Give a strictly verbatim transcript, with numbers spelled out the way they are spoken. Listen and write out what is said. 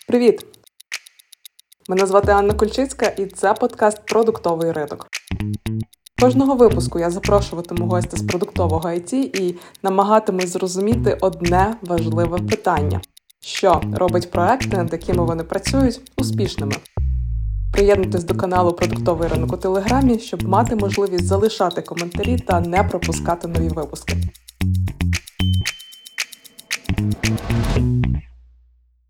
Привіт! Мене звати Анна Кульчицька, і це подкаст «Продуктовий ринок». Кожного випуску я запрошуватиму гостя з продуктового ай ті і намагатимусь зрозуміти одне важливе питання. Що робить проекти, над якими вони працюють, успішними? Приєднуйтесь до каналу «Продуктовий ринок» у Телеграмі, щоб мати можливість залишати коментарі та не пропускати нові випуски.